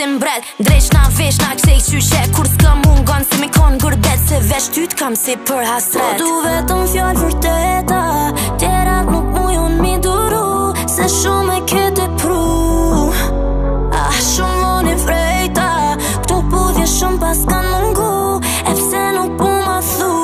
si mbret Drejsh na vesh na kshej qyshe Kur s'ka mungon se mi kon gurbet Se vesh ty t'kam si për hasret Po du vetëm fjall vërteta Tjerat nuk mujon mi duru Se shumë e kete pru Shumë voni vrejta Këto budhje shumë pas kan mungu E pse nuk pu ma thu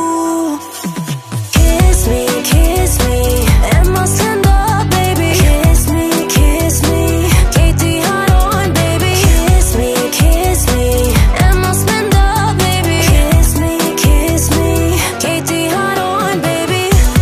Kiss me E mos lënda baby Kiss me Kejti harojn baby Kiss me E mos lënda baby Kiss me Kejti harojn baby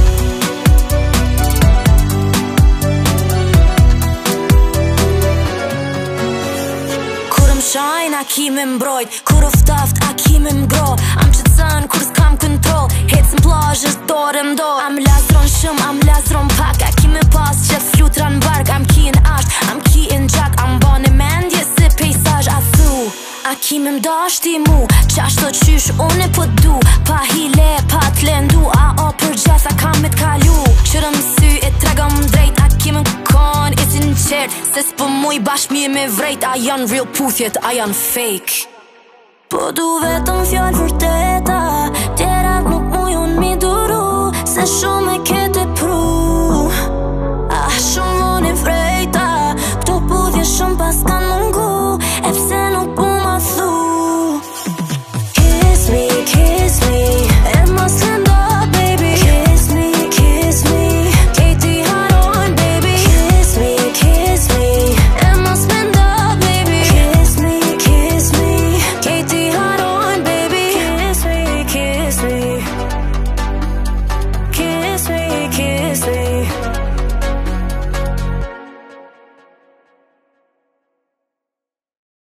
Shajn, a ki me mbrojt Kur oftaft, a ki me mgro Am qëtësën, kur s'kam kontrol Hecën plazhës, dorë m'do Am lazron shumë, am lazron pak A ki me pas që flutra n'bark Am ki n'asht, am ki n'gjak Am bane mendje se pejsaj a thu A ki me mdash ti mu Qashto qysh une po du Pa hile, pa t'lendu A o për gjeth, a kam me t'kalu Qërëm sy, e trega drejt A ki me kon, i sinqert Se s'po muj bash mirë me vrejt A janë real puthjet, a janë fake Po du vetëm fjall vërteta Tjerat nuk mujon mi duru Se shumë e ke